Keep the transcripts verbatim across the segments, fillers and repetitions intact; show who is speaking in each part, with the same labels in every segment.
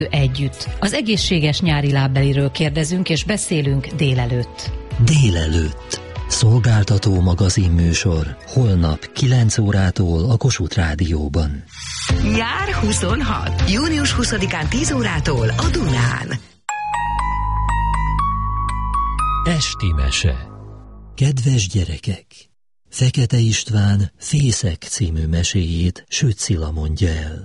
Speaker 1: Együtt. Az egészséges nyári lábbeliről kérdezünk és beszélünk délelőtt.
Speaker 2: Délelőtt. Szolgáltató magazinműsor. Holnap kilenc órától a Kossuth Rádióban.
Speaker 3: Nyár huszonhat. június huszadikán tíz órától a Dunán.
Speaker 2: Esti mese. Kedves gyerekek! Fekete István Fészek című meséjét Süt Cilla mondja el.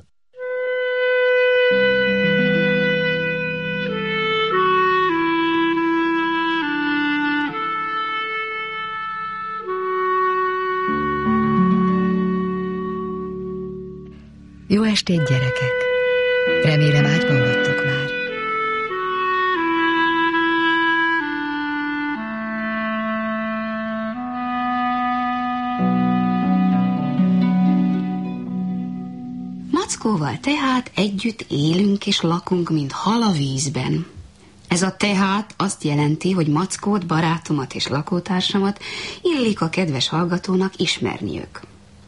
Speaker 4: Jó estét, gyerekek! Remélem ágyban vagytok már. Mackóval tehát együtt élünk és lakunk, mint hal a vízben. Ez a tehát azt jelenti, hogy Mackót, barátomat és lakótársamat illik a kedves hallgatónak ismerniük.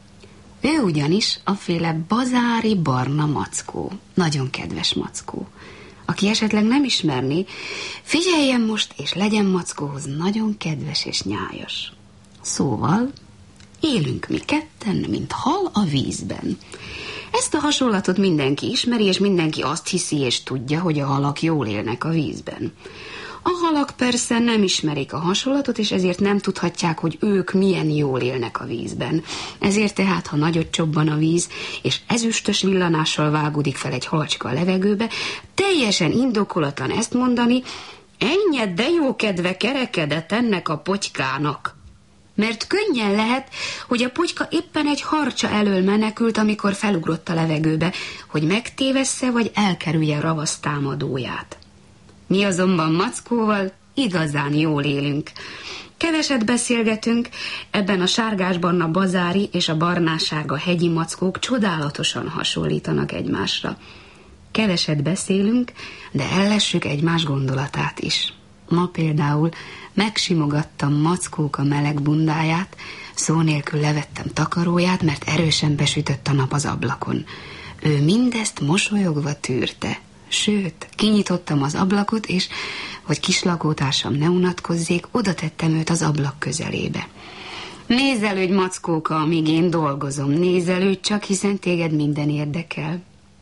Speaker 4: Ő ugyanis aféle bazári barna mackó, nagyon kedves mackó. Aki esetleg nem ismerni, figyeljen most, és legyen Mackóhoz nagyon kedves és nyájas. Szóval, élünk mi ketten, mint hal a vízben. Ezt a hasonlatot mindenki ismeri, és mindenki azt hiszi és tudja, hogy a halak jól élnek a vízben. A halak persze nem ismerik a hasonlatot, és ezért nem tudhatják, hogy ők milyen jól élnek a vízben. Ezért tehát, ha nagyot csobban a víz, és ezüstös villanással vágódik fel egy halacska a levegőbe, teljesen indokolatlan ezt mondani: ennyi de jó kedve kerekedett ennek a potykának. Mert könnyen lehet, hogy a potyka éppen egy harcsa elől menekült, amikor felugrott a levegőbe, hogy megtévessze vagy elkerülje a ravasz támadóját. Mi azonban Mackóval igazán jól élünk. Keveset beszélgetünk, ebben a sárgásbarna bazári és a barnásárga hegyi mackók csodálatosan hasonlítanak egymásra. Keveset beszélünk, de ellessük egymás gondolatát is. Ma például megsimogattam Mackóka meleg bundáját, szó nélkül levettem takaróját, mert erősen besütött a nap az ablakon. Ő mindezt mosolyogva tűrte. Sőt, kinyitottam az ablakot, és, hogy kis lakótársam ne unatkozzék, oda tettem őt az ablak közelébe. Nézelődj, Mackóka, amíg én dolgozom, nézelődj csak, hiszen téged minden érdekel.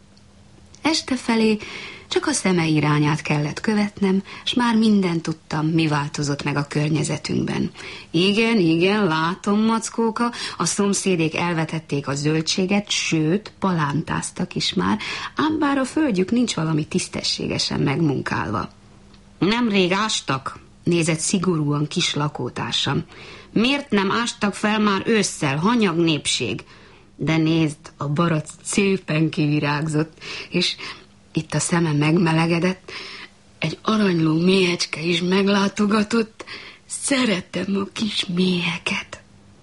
Speaker 4: Este felé csak a szeme irányát kellett követnem, s már mindent tudtam, mi változott meg a környezetünkben. Igen, igen, látom, Mackóka, a szomszédék elvetették a zöldséget, sőt, palántáztak is már, ám bár a földjük nincs valami tisztességesen megmunkálva. Nemrég ástak, nézett szigorúan kis lakótársam. Miért nem ástak fel már ősszel, hanyag népség? De nézd, a barack szépen kivirágzott, és itt a szeme megmelegedett, egy aranyló méhecske is meglátogatott. Szeretem a kis méheket.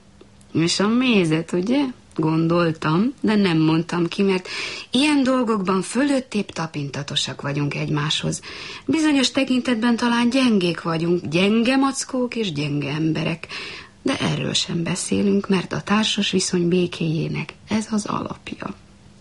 Speaker 4: És a mézet, ugye? Gondoltam, de nem mondtam ki, mert ilyen dolgokban fölöttébb tapintatosak vagyunk egymáshoz. Bizonyos tekintetben talán gyengék vagyunk, gyenge mackók és gyenge emberek, de erről sem beszélünk, mert a társas viszony békéjének ez az alapja.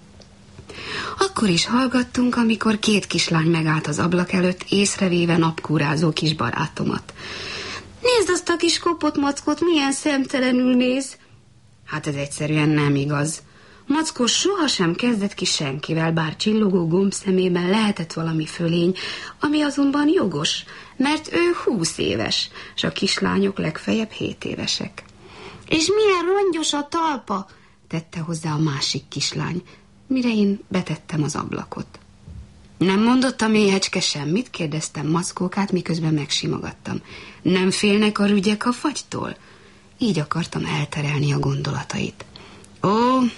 Speaker 4: Akkor is hallgattunk, amikor két kislány megállt az ablak előtt, észrevéve napkúrázó kis barátomat. Nézd azt a kis kopott Mackót, milyen szemtelenül néz. Hát ez egyszerűen nem igaz. Mackó sohasem kezdett ki senkivel, bár csillogó gomb szemében lehetett valami fölény, ami azonban jogos, mert ő húsz éves, s a kislányok legfeljebb hét évesek. És milyen rongyos a talpa, tette hozzá a másik kislány, mire én betettem az ablakot. Nem mondott a méhecske semmit? Kérdeztem Mackókát, miközben megsimogattam. Nem félnek a rügyek a fagytól? Így akartam elterelni a gondolatait. Ó,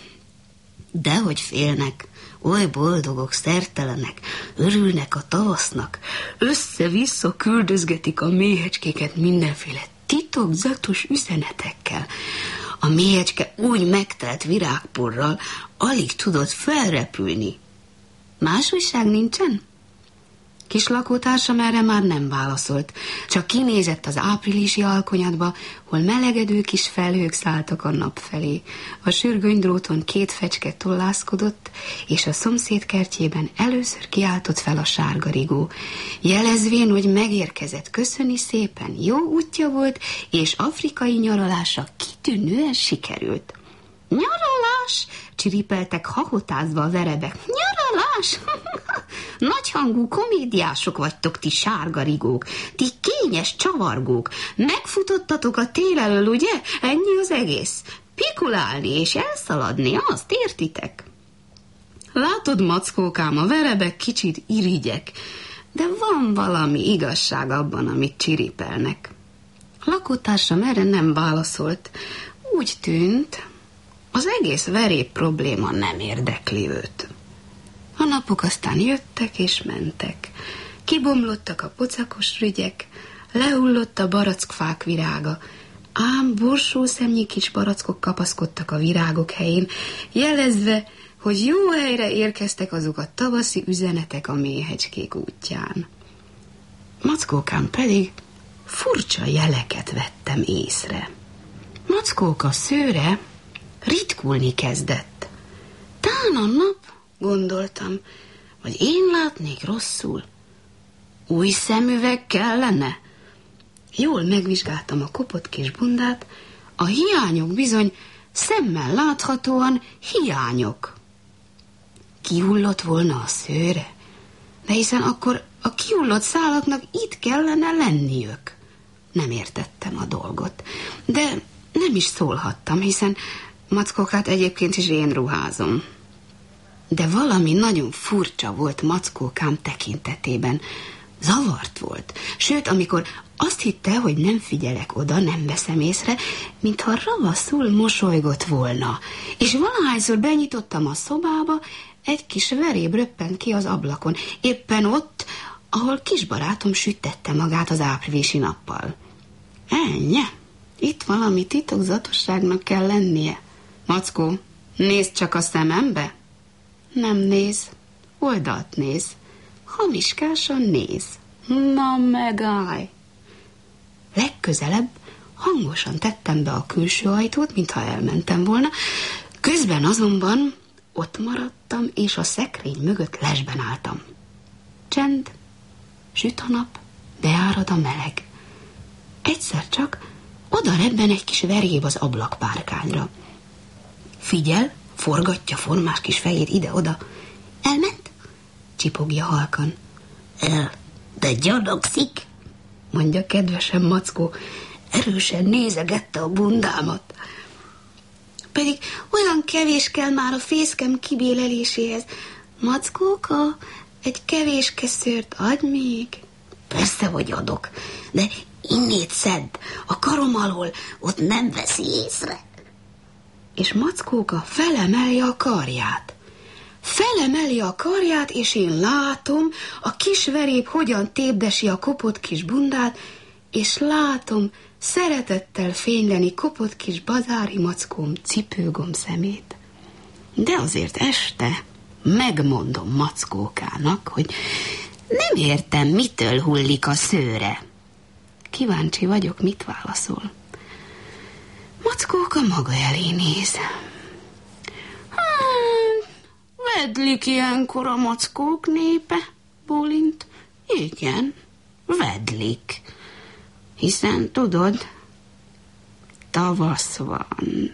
Speaker 4: dehogy félnek, oly boldogok, szertelenek, örülnek a tavasznak, össze-vissza küldözgetik a méhecskéket mindenféle titokzatos üzenetekkel. A méhecske úgy megtelt virágporral, alig tudott felrepülni. Más újság nincsen? Kis lakótársam erre már nem válaszolt, csak kinézett az áprilisi alkonyatba, hol melegedő kis felhők szálltak a nap felé. A sürgönydróton két fecske tollászkodott, és a szomszéd kertjében először kiáltott fel a sárgarigó, jelezvén, hogy megérkezett, köszöni szépen, jó útja volt, és afrikai nyaralása kitűnően sikerült. Nyaralás! Csiripeltek hahotázva a verebek. Nyaralás! Nagyhangú komédiások vagytok, ti sárgarigók, ti kényes csavargók. Megfutottatok a tél elől, ugye? Ennyi az egész. Pikulálni és elszaladni, azt értitek? Látod, mackókám, a verebek kicsit irigyek, de van valami igazság abban, amit csiripelnek. A lakótársam erre nem válaszolt. Úgy tűnt, az egész verép probléma nem érdekli őt. A napok aztán jöttek és mentek. Kibomlottak a pocakos rügyek, lehullott a barackfák virága, ám borsószemnyi kis barackok kapaszkodtak a virágok helyén, jelezve, hogy jó helyre érkeztek azok a tavaszi üzenetek a méhecskék útján. Mackókám pedig furcsa jeleket vettem észre. Mackóka szőre ritkulni kezdett. Tán a nap, gondoltam, vagy én látnék rosszul. Új szemüveg kellene? Jól megvizsgáltam a kopott kis bundát, a hiányok bizony szemmel láthatóan hiányok. Kihullott volna a szőre, de hiszen akkor a kihullott szálaknak itt kellene lenniük. Nem értettem a dolgot, de nem is szólhattam, hiszen mackókát egyébként is én ruházom. De valami nagyon furcsa volt mackókám tekintetében. Zavart volt, sőt, amikor azt hitte, hogy nem figyelek oda, nem veszem észre, mintha ravaszul mosolygott volna, és valahányszor benyitottam a szobába, egy kis veréb röppent ki az ablakon, éppen ott, ahol kisbarátom süttette magát az áprilisi nappal. Ennyi, itt valami titokzatosságnak kell lennie. Mackó, nézd csak a szemembe. Nem néz, oldalt néz, hamiskásan néz. Na megállj! Legközelebb hangosan tettem be a külső ajtót, mintha elmentem volna, közben azonban ott maradtam, és a szekrény mögött lesben álltam. Csend, süt a nap, beárad a meleg. Egyszer csak oda rebben egy kis veréb az ablakpárkányra. Figyel, forgatja formás kis fejét ide-oda. Elment? Csipogja halkan. El, de gyanakszik, mondja kedvesen Mackó. Erősen nézegette a bundámat. Pedig olyan kevés kell már a fészkem kibéleléséhez. Mackóka, egy kevéske szőrt adj még. Persze, hogy adok, de innét szedd, a karom alól, ott nem veszi észre. És Mackóka felemeli a karját. Felemeli a karját, és én látom, a kis veréb hogyan tépdesi a kopott kis bundát, és látom szeretettel fényleni kopott kis bazári mackóm cipőgom szemét. De azért este megmondom Mackókának, hogy nem értem, mitől hullik a szőre. Kíváncsi vagyok, mit válaszol. Mackóka maga elé néz. Hát, vedlik ilyenkor a mackók népe, bólint. Igen, vedlik. Hiszen, tudod, tavasz van.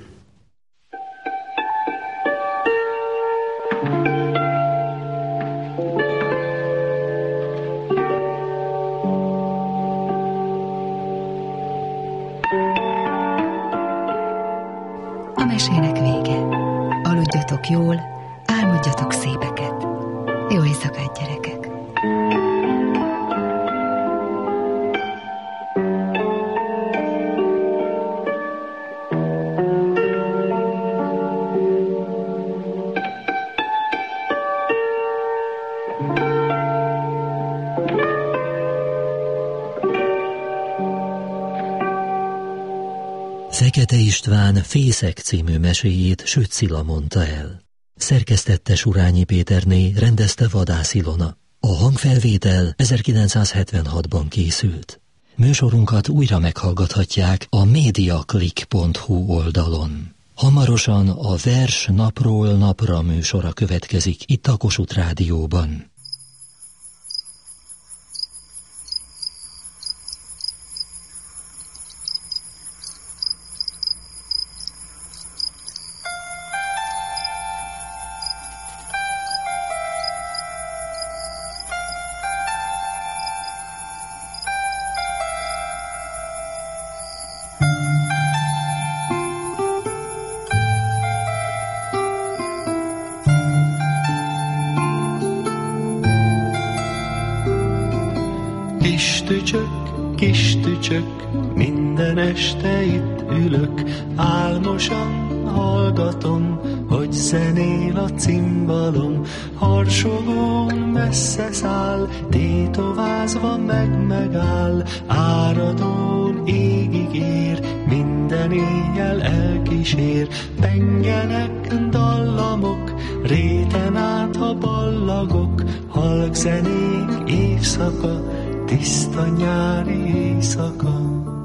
Speaker 3: A mesének vége. Aludjatok jól, álmodjatok szépeket. Jó éjszakát, gyerekek!
Speaker 2: Fekete István Fészek című meséjét Süt Cilla mondta el. Szerkesztette Surányi Péterné, rendezte Vadász Ilona. A hangfelvétel ezerkilencszázhetvenhatban készült. Műsorunkat újra meghallgathatják a mediaclick pont hu oldalon. Hamarosan a Vers napról napra műsora következik itt a Kossuth Rádióban.
Speaker 5: Kis tücsök, minden este itt ülök, álmosan hallgatom, hogy zenél a cimbalom, harsogón messze száll, tétovázva meg megáll, áradón égig ér, minden éjjel elkísér, pengenek dallamok, réten át a ballagok, halk zenék éjszaka, tiszta nyári éjszaka.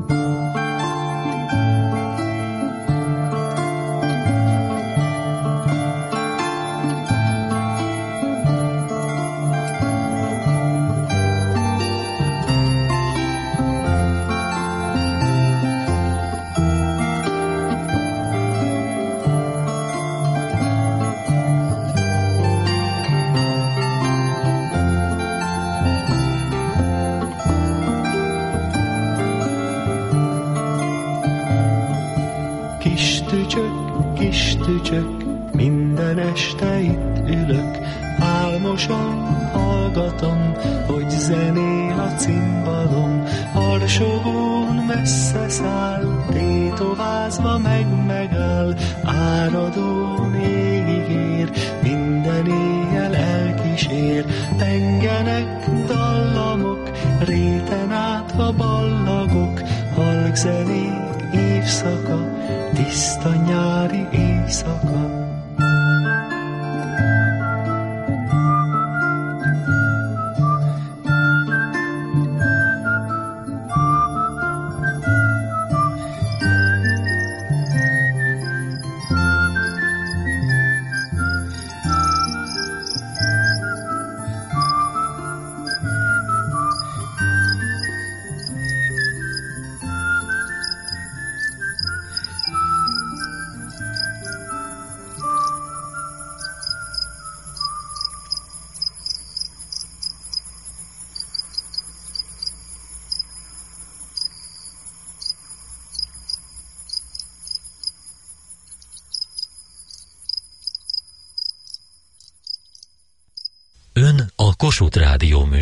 Speaker 5: Minden este itt ülök, álmosan hallgatom, hogy zenél a cimbalom, harsogón messze száll, tétovázva meg megáll, áradón égig ér, minden éjjel elkísér, pengenek dallamok, réten át a ballagok, halk zenék évszaka, tiszta nyári éjszaka.
Speaker 2: Ön a Kossuth Rádió műsor